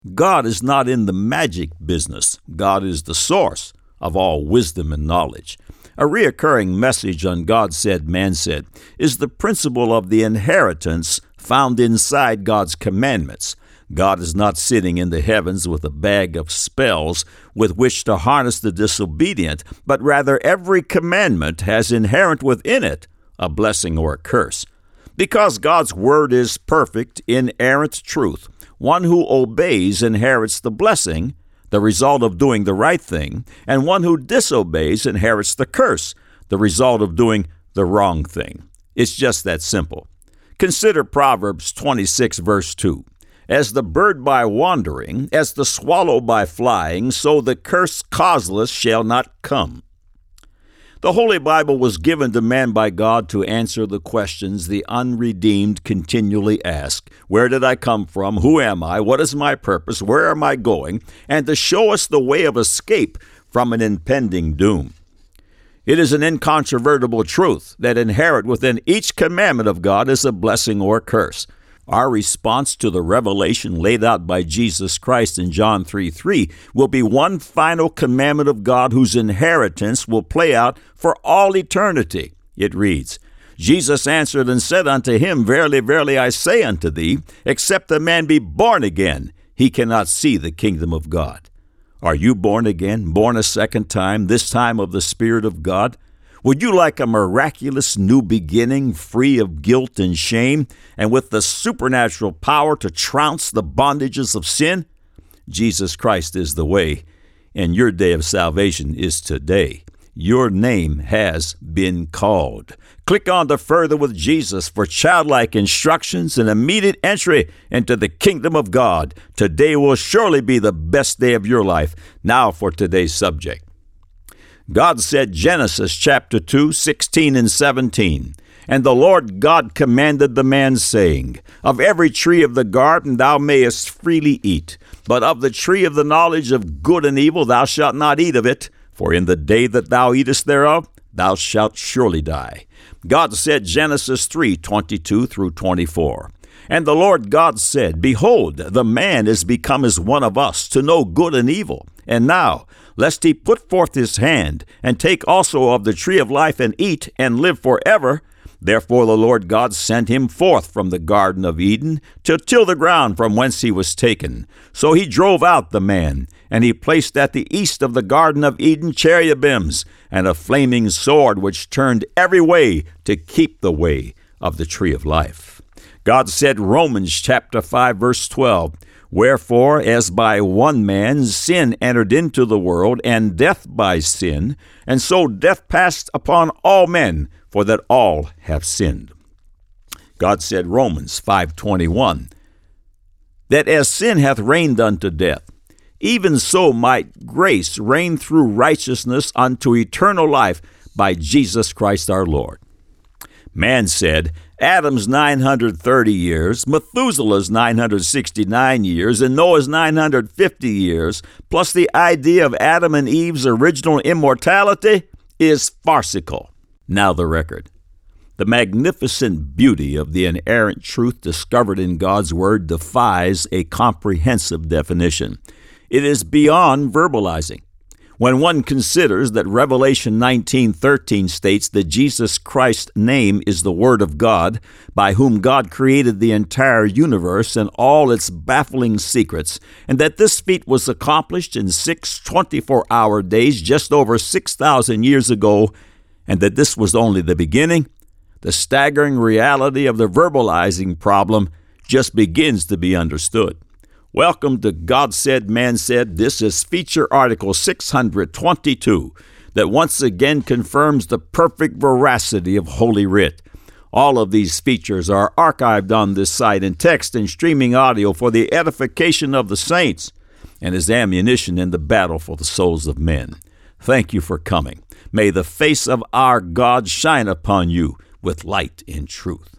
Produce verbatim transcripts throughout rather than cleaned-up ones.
God is not in the magic business. God is the source of all wisdom and knowledge. A reoccurring message on God Said, Man Said is the principle of the inheritance found inside God's commandments. God is not sitting in the heavens with a bag of spells with which to harness the disobedient, but rather every commandment has inherent within it a blessing or a curse. Because God's word is perfect, inerrant truth, one who obeys inherits the blessing, the result of doing the right thing, and one who disobeys inherits the curse, the result of doing the wrong thing. It's just that simple. Consider Proverbs twenty-six, verse two. As the bird by wandering, as the swallow by flying, so the curse causeless shall not come. The Holy Bible was given to man by God to answer the questions the unredeemed continually ask. Where did I come from? Who am I? What is my purpose? Where am I going? And to show us the way of escape from an impending doom. It is an incontrovertible truth that inherent within each commandment of God is a blessing or curse. Our response to the revelation laid out by Jesus Christ in John three three will be one final commandment of God whose inheritance will play out for all eternity. It reads, Jesus answered and said unto him, Verily, verily, I say unto thee, except a man be born again, he cannot see the kingdom of God. Are you born again, born a second time, this time of the Spirit of God? Would you like a miraculous new beginning, free of guilt and shame, and with the supernatural power to trounce the bondages of sin? Jesus Christ is the way, and your day of salvation is today. Your name has been called. Click on to Further with Jesus for childlike instructions and immediate entry into the kingdom of God. Today will surely be the best day of your life. Now for today's subject. God said, Genesis chapter two, sixteen and seventeen, And the Lord God commanded the man, saying, Of every tree of the garden thou mayest freely eat, but of the tree of the knowledge of good and evil thou shalt not eat of it, for in the day that thou eatest thereof thou shalt surely die. God said, Genesis three, twenty-two through twenty-four, And the Lord God said, Behold, the man is become as one of us, to know good and evil. And now, lest he put forth his hand, and take also of the tree of life, and eat, and live forever. Therefore the Lord God sent him forth from the Garden of Eden, to till the ground from whence he was taken. So he drove out the man, and he placed at the east of the Garden of Eden cherubims, and a flaming sword which turned every way to keep the way of the tree of life. God said, Romans chapter five, verse twelve, Wherefore, as by one man sin entered into the world, and death by sin, and so death passed upon all men, for that all have sinned. God said, Romans five twenty-one, That as sin hath reigned unto death, even so might grace reign through righteousness unto eternal life by Jesus Christ our Lord. Man said, Adam's nine hundred thirty years, Methuselah's nine hundred sixty-nine years, and Noah's nine hundred fifty years, plus the idea of Adam and Eve's original immortality, is farcical. Now the record. The magnificent beauty of the inerrant truth discovered in God's Word defies a comprehensive definition. It is beyond verbalizing. When one considers that Revelation nineteen thirteen states that Jesus Christ's name is the Word of God, by whom God created the entire universe and all its baffling secrets, and that this feat was accomplished in six twenty-four hour days just over six thousand years ago, and that this was only the beginning, the staggering reality of the verbalizing problem just begins to be understood. Welcome to God Said, Man Said. This is feature article six hundred twenty-two that once again confirms the perfect veracity of Holy Writ. All of these features are archived on this site in text and streaming audio for the edification of the saints and as ammunition in the battle for the souls of men. Thank you for coming. May the face of our God shine upon you with light and truth.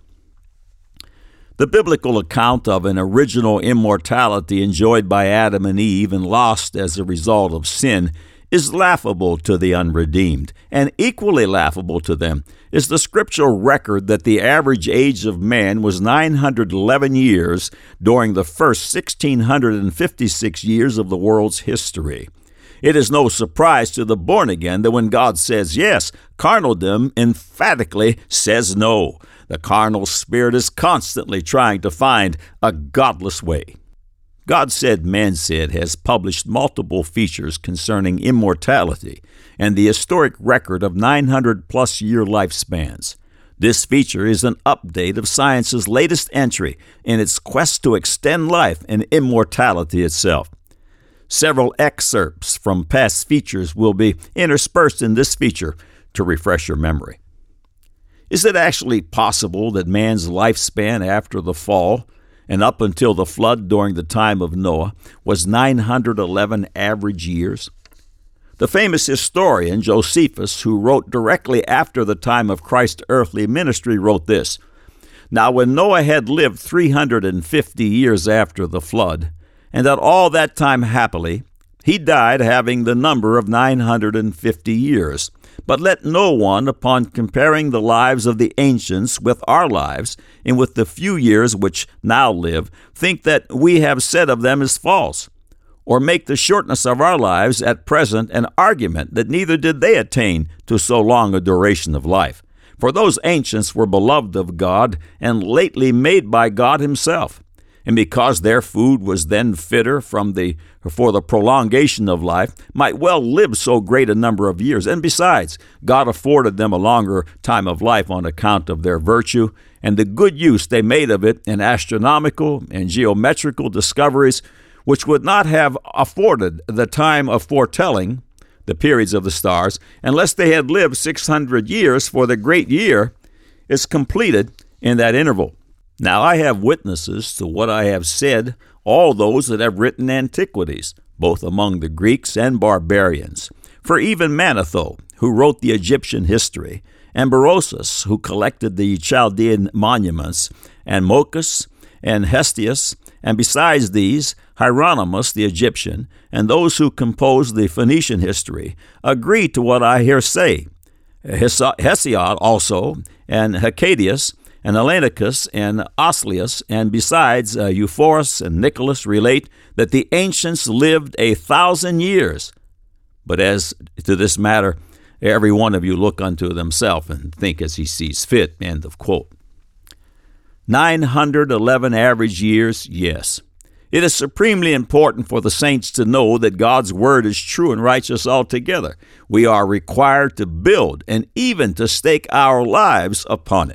The biblical account of an original immortality enjoyed by Adam and Eve and lost as a result of sin is laughable to the unredeemed, and equally laughable to them is the scriptural record that the average age of man was nine hundred eleven years during the first one thousand six hundred fifty-six years of the world's history. It is no surprise to the born again that when God says yes, carnaldom emphatically says no. The carnal spirit is constantly trying to find a godless way. God Said, Man Said has published multiple features concerning immortality and the historic record of nine hundred plus year lifespans. This feature is an update of science's latest entry in its quest to extend life and immortality itself. Several excerpts from past features will be interspersed in this feature to refresh your memory. Is it actually possible that man's lifespan after the fall and up until the flood during the time of Noah was nine hundred eleven average years? The famous historian Josephus, who wrote directly after the time of Christ's earthly ministry, wrote this: Now when Noah had lived three hundred fifty years after the flood, and that all that time happily, he died having the number of nine hundred fifty years. But let no one, upon comparing the lives of the ancients with our lives, and with the few years which now live, think that we have said of them is false, or make the shortness of our lives at present an argument that neither did they attain to so long a duration of life. For those ancients were beloved of God, and lately made by God himself. And because their food was then fitter from the for the prolongation of life, might well live so great a number of years. And besides, God afforded them a longer time of life on account of their virtue, and the good use they made of it in astronomical and geometrical discoveries, which would not have afforded the time of foretelling the periods of the stars, unless they had lived six hundred years, for the great year is completed in that interval. Now I have witnesses to what I have said, all those that have written antiquities, both among the Greeks and barbarians. For even Manetho, who wrote the Egyptian history, and Berosus, who collected the Chaldean monuments, and Mochus, and Hestius, and besides these, Hieronymus the Egyptian, and those who composed the Phoenician history, agree to what I here say. Hesiod also, and Hecadius, and Elanicus and Oslius, and besides uh, Euphorus and Nicholas relate that the ancients lived a thousand years. But as to this matter, every one of you look unto himself and think as he sees fit. End of quote. nine hundred eleven average years, yes. It is supremely important for the saints to know that God's word is true and righteous altogether. We are required to build and even to stake our lives upon it.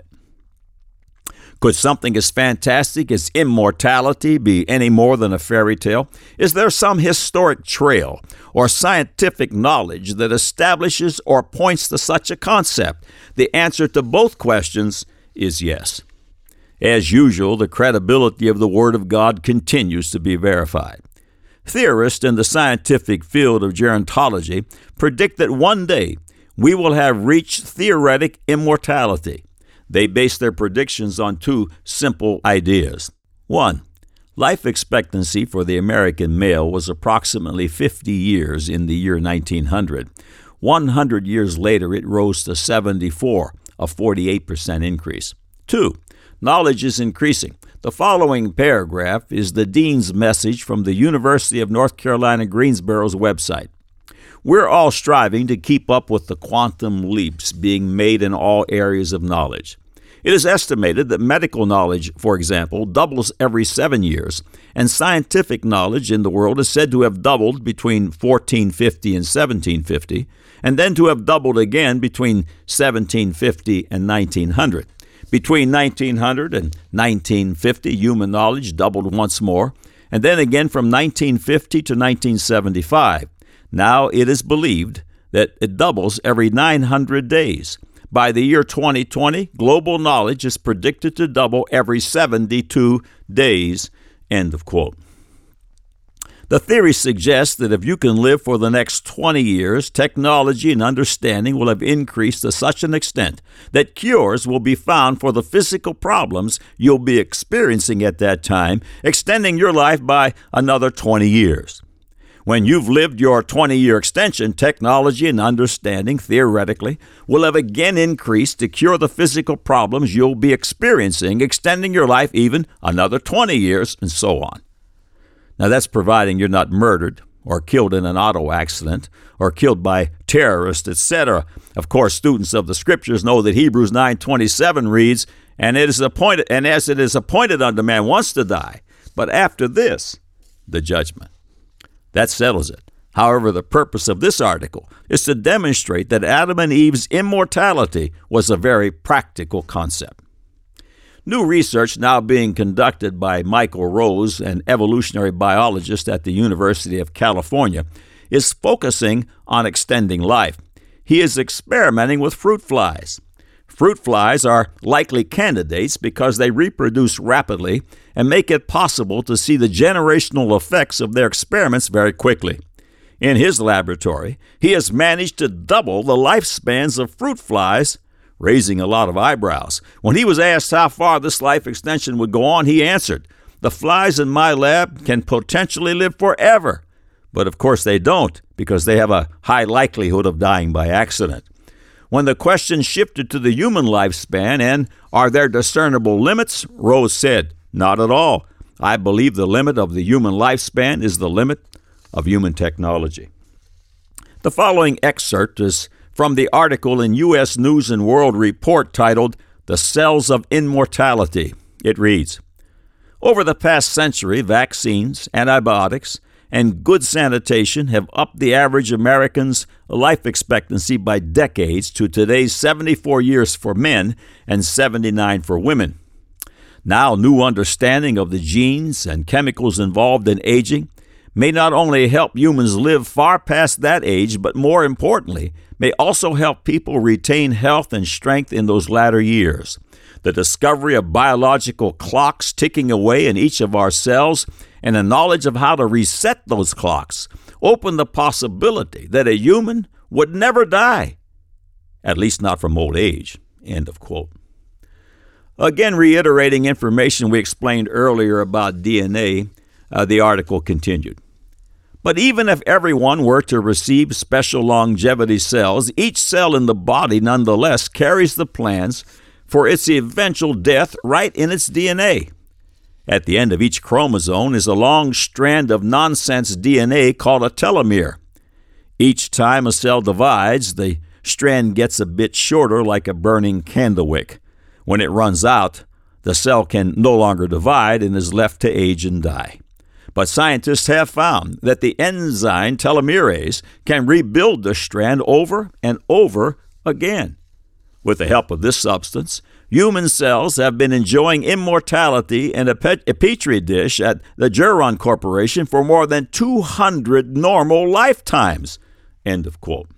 Could something as fantastic as immortality be any more than a fairy tale? Is there some historic trail or scientific knowledge that establishes or points to such a concept? The answer to both questions is yes. As usual, the credibility of the Word of God continues to be verified. Theorists in the scientific field of gerontology predict that one day we will have reached theoretic immortality. They base their predictions on two simple ideas. One, life expectancy for the American male was approximately fifty years in the year nineteen hundred. one hundred years later, it rose to seventy-four, a forty-eight percent increase. Two, knowledge is increasing. The following paragraph is the dean's message from the University of North Carolina Greensboro's website. We're all striving to keep up with the quantum leaps being made in all areas of knowledge. It is estimated that medical knowledge, for example, doubles every seven years, and scientific knowledge in the world is said to have doubled between fourteen fifty and seventeen fifty, and then to have doubled again between seventeen fifty and nineteen hundred. Between nineteen hundred and nineteen fifty, human knowledge doubled once more, and then again from nineteen fifty to nineteen seventy-five. Now it is believed that it doubles every nine hundred days. By the year twenty twenty, global knowledge is predicted to double every seventy-two days. End of quote. The theory suggests that if you can live for the next twenty years, technology and understanding will have increased to such an extent that cures will be found for the physical problems you'll be experiencing at that time, extending your life by another twenty years. When you've lived your twenty-year extension, technology and understanding, theoretically, will have again increased to cure the physical problems you'll be experiencing, extending your life even another twenty years, and so on. Now, that's providing you're not murdered or killed in an auto accident or killed by terrorists, et cetera. Of course, students of the Scriptures know that Hebrews nine twenty-seven reads, and it is appointed, and as it is appointed unto man once to die, but after this, the judgment. That settles it. However, the purpose of this article is to demonstrate that Adam and Eve's immortality was a very practical concept. New research now being conducted by Michael Rose, an evolutionary biologist at the University of California, is focusing on extending life. He is experimenting with fruit flies. Fruit flies are likely candidates because they reproduce rapidly and make it possible to see the generational effects of their experiments very quickly. In his laboratory, he has managed to double the lifespans of fruit flies, raising a lot of eyebrows. When he was asked how far this life extension would go on, he answered, "The flies in my lab can potentially live forever." But of course they don't, because they have a high likelihood of dying by accident. When the question shifted to the human lifespan and are there discernible limits, Rose said, "Not at all. I believe the limit of the human lifespan is the limit of human technology." The following excerpt is from the article in U S News and World Report titled, "The Cells of Immortality." It reads, "Over the past century, vaccines, antibiotics, and good sanitation have upped the average American's life expectancy by decades to today's seventy-four years for men and seventy-nine for women. Now, new understanding of the genes and chemicals involved in aging may not only help humans live far past that age, but more importantly, may also help people retain health and strength in those latter years. The discovery of biological clocks ticking away in each of our cells and the knowledge of how to reset those clocks open the possibility that a human would never die, at least not from old age." End of quote. Again, reiterating information we explained earlier about D N A, uh, the article continued. "But even if everyone were to receive special longevity cells, each cell in the body nonetheless carries the plans for its eventual death right in its D N A. At the end of each chromosome is a long strand of nonsense D N A called a telomere. Each time a cell divides, the strand gets a bit shorter like a burning candle wick. When it runs out, the cell can no longer divide and is left to age and die. But scientists have found that the enzyme telomerase can rebuild the strand over and over again. With the help of this substance, human cells have been enjoying immortality in a, pet- a petri dish at the Geron Corporation for more than two hundred normal lifetimes." End of quote.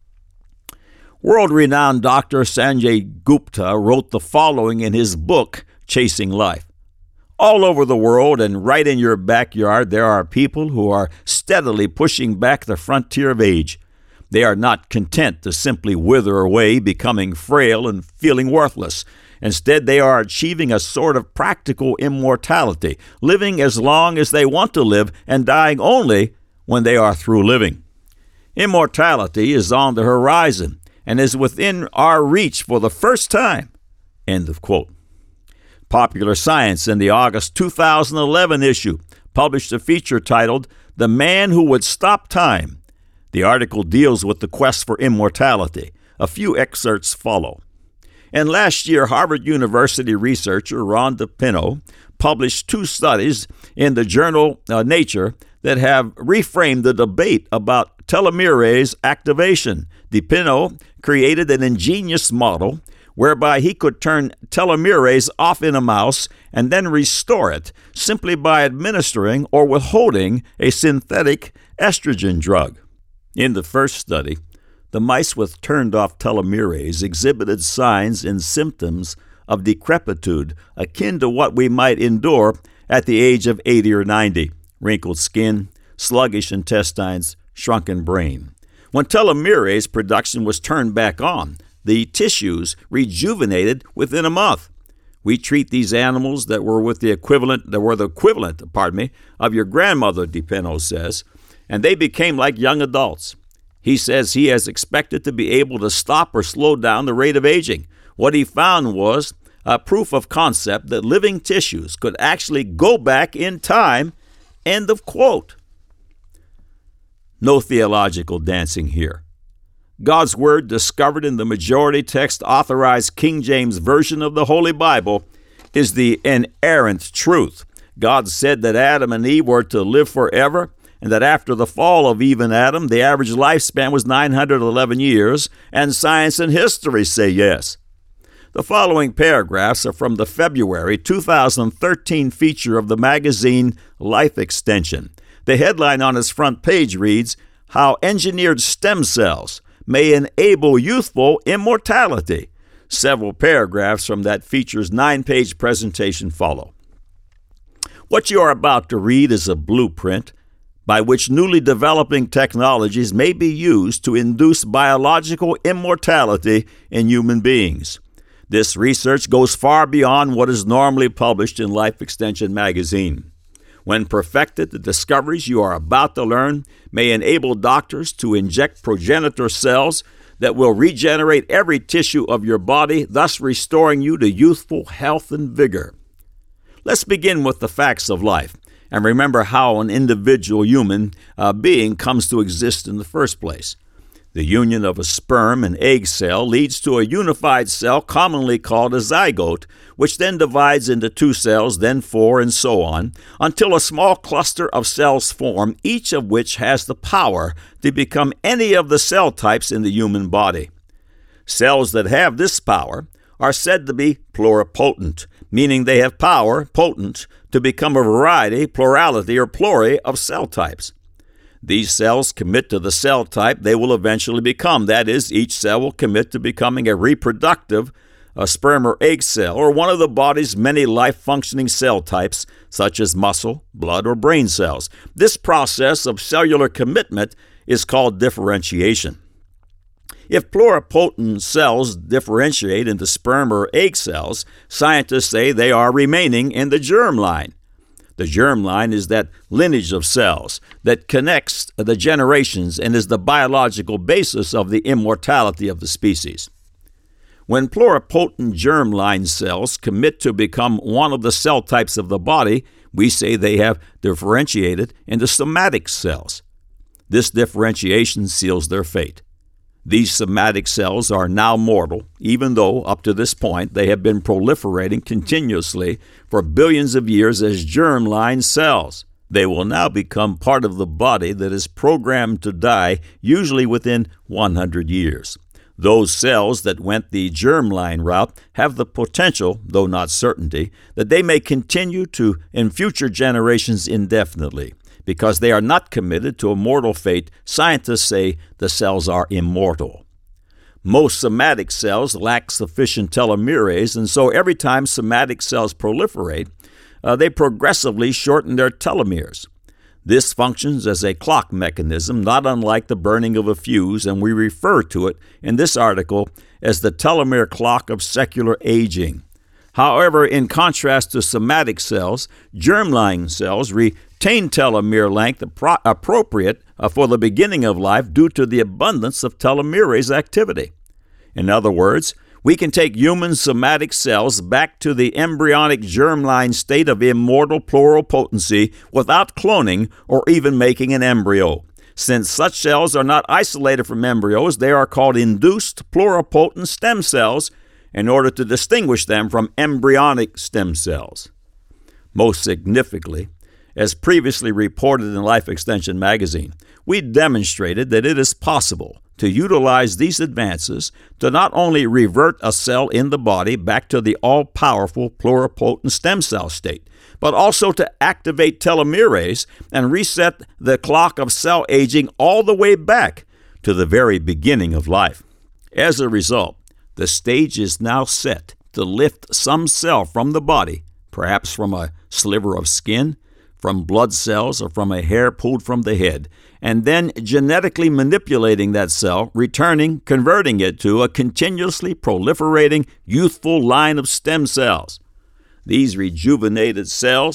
World-renowned Doctor Sanjay Gupta wrote the following in his book, Chasing Life. "All over the world and right in your backyard, there are people who are steadily pushing back the frontier of age. They are not content to simply wither away, becoming frail and feeling worthless. Instead, they are achieving a sort of practical immortality, living as long as they want to live and dying only when they are through living. Immortality is on the horizon and is within our reach for the first time." End of quote. Popular Science in the August two thousand eleven issue published a feature titled, "The Man Who Would Stop Time." The article deals with the quest for immortality. A few excerpts follow. And last year, Harvard University researcher Rhonda Pinot published two studies in the journal uh, Nature that have reframed the debate about telomerase activation. DePinot created an ingenious model whereby he could turn telomerase off in a mouse and then restore it simply by administering or withholding a synthetic estrogen drug. In the first study, the mice with turned-off telomerase exhibited signs and symptoms of decrepitude akin to what we might endure at the age of eighty or ninety: wrinkled skin, sluggish intestines, shrunken brain. When telomerase production was turned back on, the tissues rejuvenated within a month. We treat these animals that were with the equivalent that were the equivalent, pardon me, of your grandmother, DePinot says, and they became like young adults. He says he has expected to be able to stop or slow down the rate of aging. What he found was a proof of concept that living tissues could actually go back in time. End of quote. No theological dancing here. God's Word, discovered in the majority text authorized King James Version of the Holy Bible, is the inerrant truth. God said that Adam and Eve were to live forever, and that after the fall of Eve and Adam, the average lifespan was nine hundred eleven years, and science and history say yes. The following paragraphs are from the February two thousand thirteen feature of the magazine Life Extension. The headline on its front page reads, "How Engineered Stem Cells May Enable Youthful Immortality." Several paragraphs from that feature's nine-page presentation follow. What you are about to read is a blueprint by which newly developing technologies may be used to induce biological immortality in human beings. This research goes far beyond what is normally published in Life Extension magazine. When perfected, the discoveries you are about to learn may enable doctors to inject progenitor cells that will regenerate every tissue of your body, thus restoring you to youthful health and vigor. Let's begin with the facts of life and remember how an individual human uh, being comes to exist in the first place. The union of a sperm and egg cell leads to a unified cell commonly called a zygote, which then divides into two cells, then four, and so on, until a small cluster of cells form, each of which has the power to become any of the cell types in the human body. Cells that have this power are said to be pluripotent, meaning they have power, potent, to become a variety, plurality, or pluri of cell types. These cells commit to the cell type they will eventually become. That is, each cell will commit to becoming a reproductive, a sperm or egg cell, or one of the body's many life-functioning cell types, such as muscle, blood, or brain cells. This process of cellular commitment is called differentiation. If pluripotent cells differentiate into sperm or egg cells, scientists say they are remaining in the germline. The germline is that lineage of cells that connects the generations and is the biological basis of the immortality of the species. When pluripotent germline cells commit to become one of the cell types of the body, we say they have differentiated into somatic cells. This differentiation seals their fate. These somatic cells are now mortal, even though up to this point they have been proliferating continuously for billions of years as germline cells. They will now become part of the body that is programmed to die, usually within one hundred years. Those cells that went the germline route have the potential, though not certainty, that they may continue to in future generations indefinitely. Because they are not committed to a mortal fate, scientists say the cells are immortal. Most somatic cells lack sufficient telomerase, and so every time somatic cells proliferate, uh, they progressively shorten their telomeres. This functions as a clock mechanism, not unlike the burning of a fuse, and we refer to it in this article as the telomere clock of secular aging. However, in contrast to somatic cells, germline cells retain telomere length appro- appropriate uh, for the beginning of life due to the abundance of telomerase activity. In other words, we can take human somatic cells back to the embryonic germline state of immortal pluripotency without cloning or even making an embryo. Since such cells are not isolated from embryos, they are called induced pluripotent stem cells in order to distinguish them from embryonic stem cells. Most significantly, as previously reported in Life Extension magazine, we demonstrated that it is possible to utilize these advances to not only revert a cell in the body back to the all-powerful pluripotent stem cell state, but also to activate telomerase and reset the clock of cell aging all the way back to the very beginning of life. As a result, the stage is now set to lift some cell from the body, perhaps from a sliver of skin, from blood cells, or from a hair pulled from the head, and then genetically manipulating that cell, returning, converting it to a continuously proliferating, youthful line of stem cells. These rejuvenated cells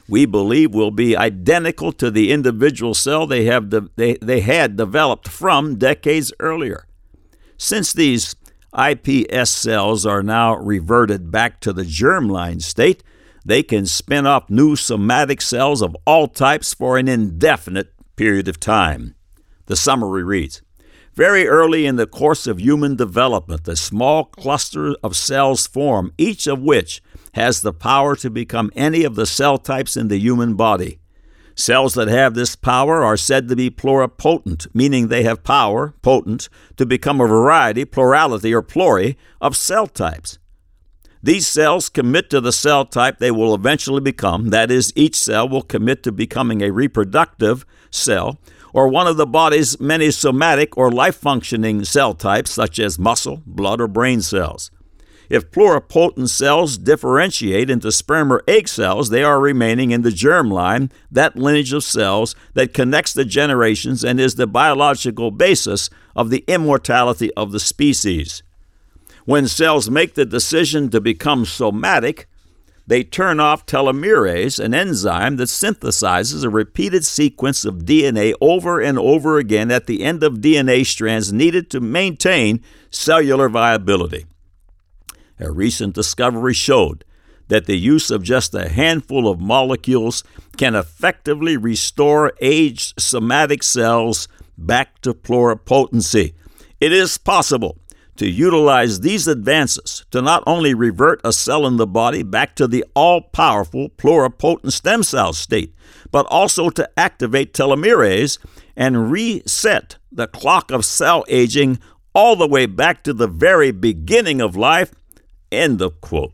we believe will be identical to the individual cell they, have de- they, they had developed from decades earlier. Since these I P S cells are now reverted back to the germline state, they can spin off new somatic cells of all types for an indefinite period of time. The summary reads, very early in the course of human development, a small cluster of cells form, each of which has the power to become any of the cell types in the human body. Cells that have this power are said to be pluripotent, meaning they have power, potent, to become a variety, plurality, or pluri of cell types. These cells commit to the cell type they will eventually become. That is, each cell will commit to becoming a reproductive cell, or one of the body's many somatic or life-functioning cell types, such as muscle, blood, or brain cells. If pluripotent cells differentiate into sperm or egg cells, they are remaining in the germline, that lineage of cells that connects the generations and is the biological basis of the immortality of the species. When cells make the decision to become somatic, they turn off telomerase, an enzyme that synthesizes a repeated sequence of D N A over and over again at the end of D N A strands needed to maintain cellular viability. A recent discovery showed that the use of just a handful of molecules can effectively restore aged somatic cells back to pluripotency. It is possible to utilize these advances to not only revert a cell in the body back to the all-powerful pluripotent stem cell state, but also to activate telomerase and reset the clock of cell aging all the way back to the very beginning of life. End of quote.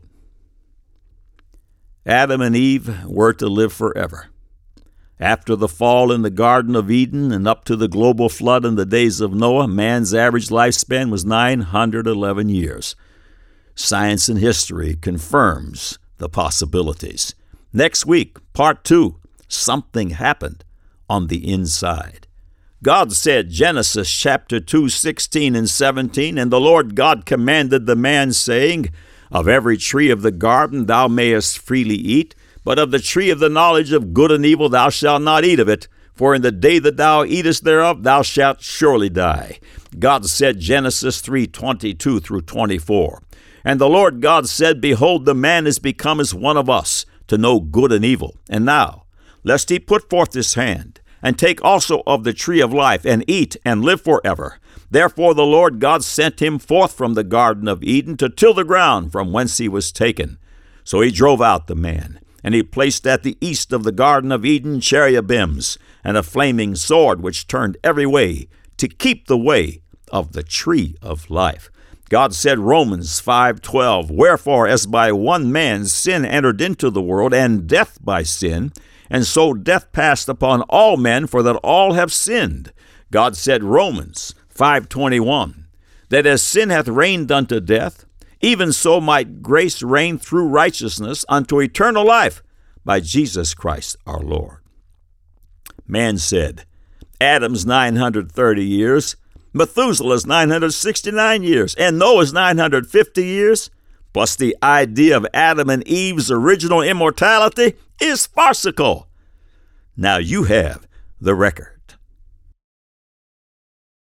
Adam and Eve were to live forever. After the fall in the Garden of Eden and up to the global flood in the days of Noah, man's average lifespan was nine hundred eleven years. Science and history confirms the possibilities. Next week, part two, something happened on the inside. God said, Genesis chapter two, sixteen and seventeen, and the Lord God commanded the man, saying, of every tree of the garden thou mayest freely eat, but of the tree of the knowledge of good and evil thou shalt not eat of it, for in the day that thou eatest thereof thou shalt surely die. God said, Genesis three, twenty-two through twenty-four. And the Lord God said, behold, the man is become as one of us, to know good and evil. And now, lest he put forth his hand, and take also of the tree of life, and eat, and live forever. Therefore the Lord God sent him forth from the Garden of Eden to till the ground from whence he was taken. So he drove out the man, and he placed at the east of the Garden of Eden cherubims, and a flaming sword which turned every way, to keep the way of the tree of life. God said, Romans five twelve, wherefore as by one man sin entered into the world, and death by sin, and so death passed upon all men, for that all have sinned. God said, Romans five twenty-one, that as sin hath reigned unto death, even so might grace reign through righteousness unto eternal life by Jesus Christ our Lord. Man said, Adam's nine hundred thirty years, Methuselah's nine hundred sixty-nine years, and Noah's nine hundred fifty years, plus the idea of Adam and Eve's original immortality is farcical. Now you have the record.